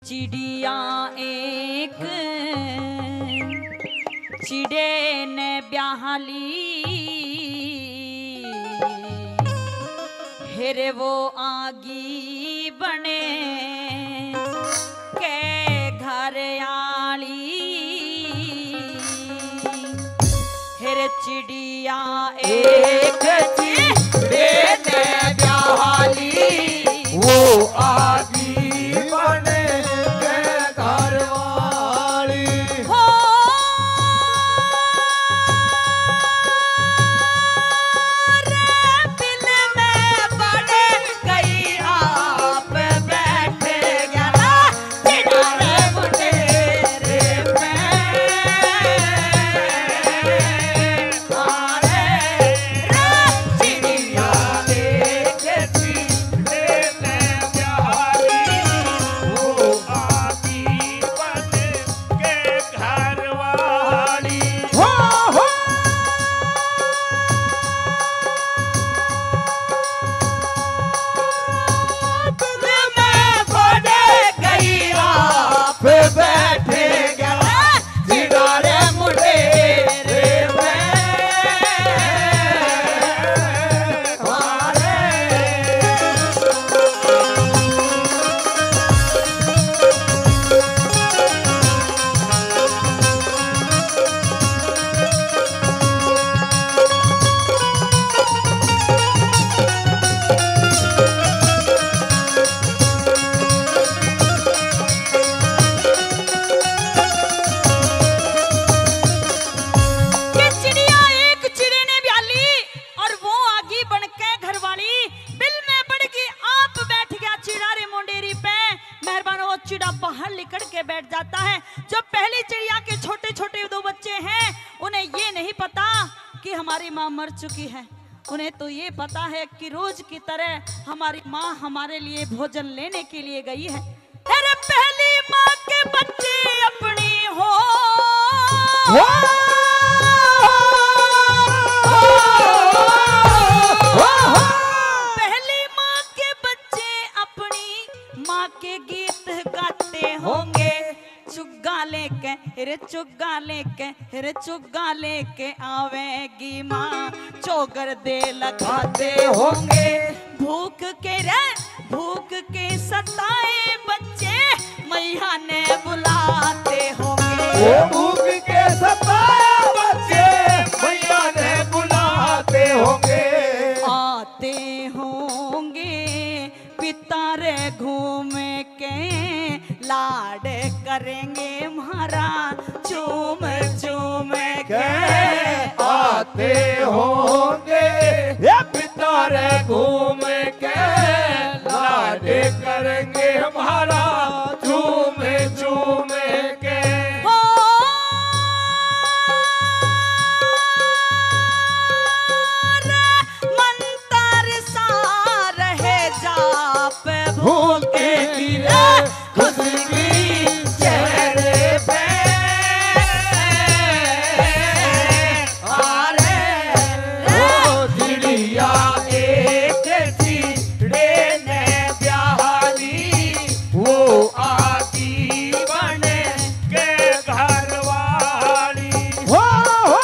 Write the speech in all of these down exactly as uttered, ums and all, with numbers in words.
चिड़िया एक चिड़े ने ब्याहली, हेरे वो आगी बने के घर आली। हेरे चिड़िया एक चिड़े ने ब्याहली, वो आगी बने के घर वाली। हो रे दिल में बड़े गई आप बैठ गया ना चिड़िया मुटेरे पे। अरे रे चिड़िया एक चिड़े ने ब्याहली, वो आगी बने के घर वाली। हो हो दिल में बड़े गई आप बैठ गया चिड़िया मुटेरे पे। ये चिड़िया एक चिड़े ने ब्याली और वो आगी बनके घर वाली। बिल में बढ़ के आप बैठ गया चिड़ा रे मुंडेरी पे। मेहरबान वो चिड़ा बाहर निकल के बैठ जाता है। जो पहली चिड़िया के छोटे छोटे दो बच्चे हैं, उन्हें ये नहीं पता कि हमारी माँ मर चुकी है। उन्हें तो ये पता है कि रोज की तरह हमारी माँ हमारे लिए भोजन लेने के लिए गई है। अरे पहली माँ के बच्चे अपनी हो, पहली माँ के बच्चे अपनी माँ के गीत गाते होंगे। चुग्गा लेके रे चुग्गा लेके रे चुग्गा लेके आवेगी माँ, चोगर दे लगाते होंगे। भूख के रे भूख के सताए बच्चे मैया ने बुलाते होंगे। वो भूख के सताए बच्चे मैया ने बुलाते होंगे। आते होंगे पिता रे घूम के, लाड करेंगे म्हारा चूम चूम के। आते होंगे ये पिता रे घूम के, लाड करेंगे हमारा चूम चूम के। हो रे मंतर सा रहे जाप भूखे गिरे खुशबी चेहरे पे। अरे ओ चिड़िया एक चिड़े ने ब्याहली, वो आगी बने के घर वाली। हो हो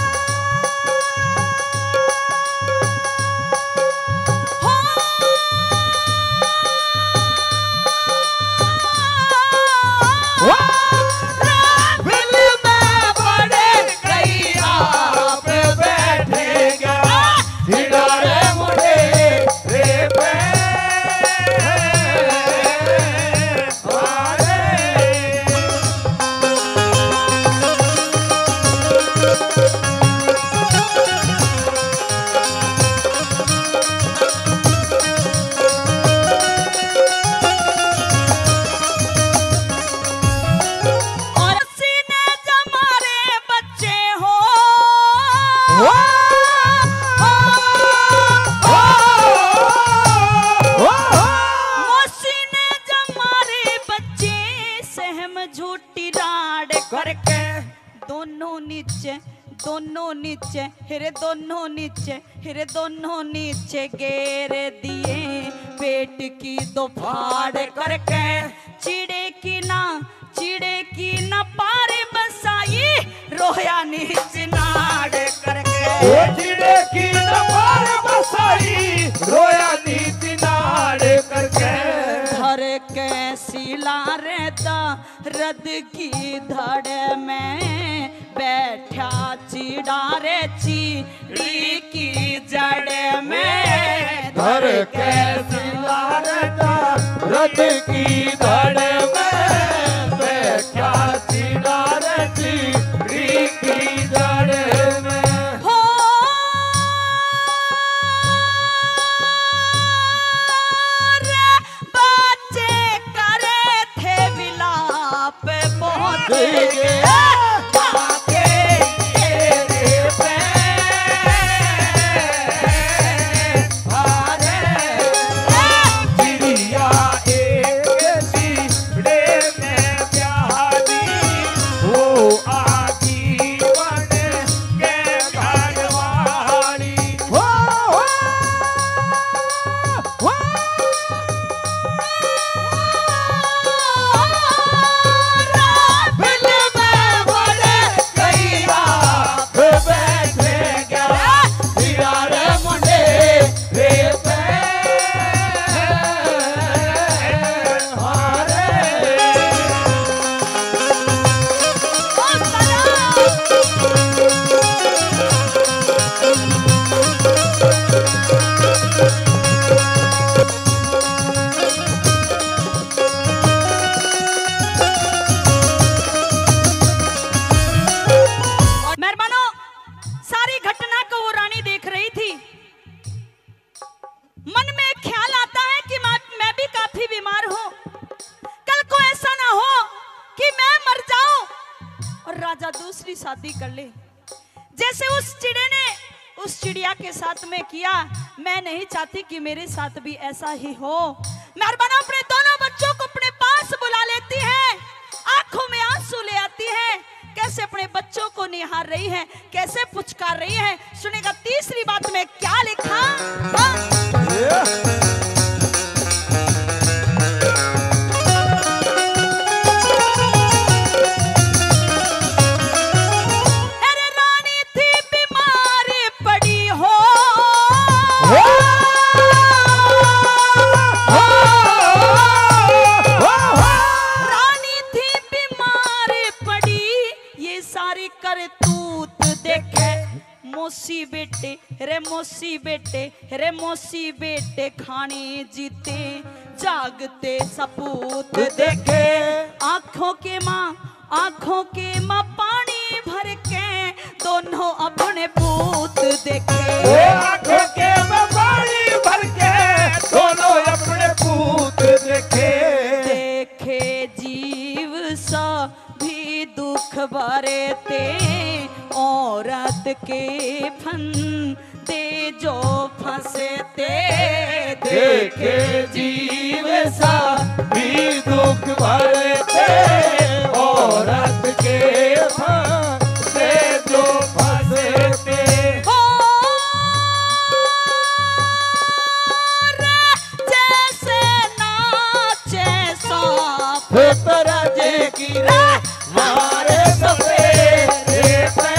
बिल में बड़े गई आप बैठेगा चिड़ारे मुड़े रे पे। और सीने जमारे बच्चे हो, वो सीने जमारे बच्चे सहम झूठी राड करके दोनों नीचे दोनों नीचे हिरे दोनों नीचे हिरे दोनों नीचे गेर दिए पेट की दो फाड़ करके चिड़े की ना चिड़े की न पार बसाई रोया नीच नाड़ करके ओ चिड़े की न पार बसाई रोया नीच नाड़ करके धर के सिला रहता रद की धड़ में बैठा चिड़ा रे चिड़ी की जड़ में धर के सिला रहता रद की धड़ में बैठा चिड़ा रे चिड़ी की जड़ में हो रे बच्चे करे थे विलाप बहुत राजा दूसरी शादी कर ले, जैसे उस चिड़े ने उस चिड़िया के साथ में किया। मैं नहीं चाहती कि मेरे साथ भी ऐसा ही हो। मेहरबाना अपने दोनों बच्चों को अपने पास बुला लेती है, आंखों में आंसू ले आती है, कैसे अपने बच्चों को निहार रही है, कैसे पुचकार रही है। सुनेगा तीसरी बात में क्या लिखा। मोसी बेटे रे मोसी बेटे रे मोसी बेटे खाने जीते जागते सपूत देखे, आंखों के माँ आंखों के माँ पानी भर के दोनों अपने पूत देखे। आंखों के माँ पानी भर के दोनों अपने पूत देखे। देखे जीव सा भी दुख भरे ते औरत के फंदे जो फंसे ते। देखे जीव सा भी दुख भरे थे औरत के फंदे जो फंसे थे। हो रे जैसे नाचे सांप राजे की रे मारे सफेद पे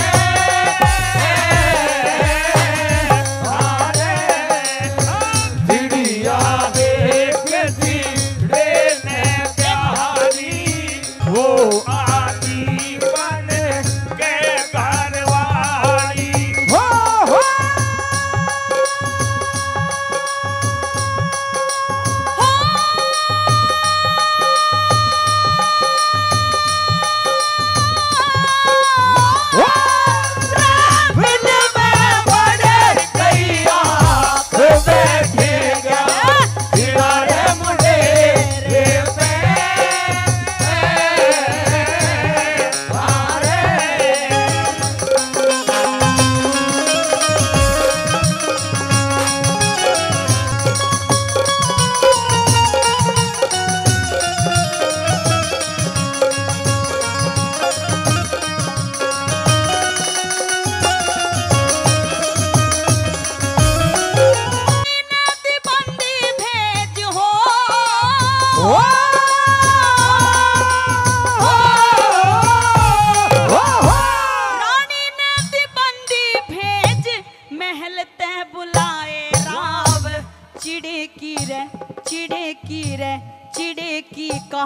चिड़िया देख चिड़े ने प्यारी वो आती बन के घर वाली। हो हो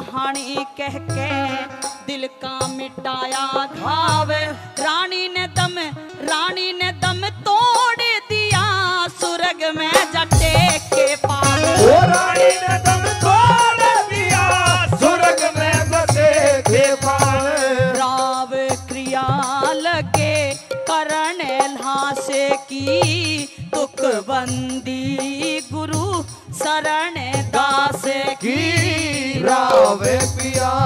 कहानी कह के दिल का मिटाया घाव। रानी ने दम रानी ने दम तोड़ दिया सुरग में जटे के पास। ओ रानी ने दम तोड़ दिया सुरग में जटे के पास। राव क्रिया लगे करण लासे की तुक बंदी गुरु शरण दास की। रावे पिया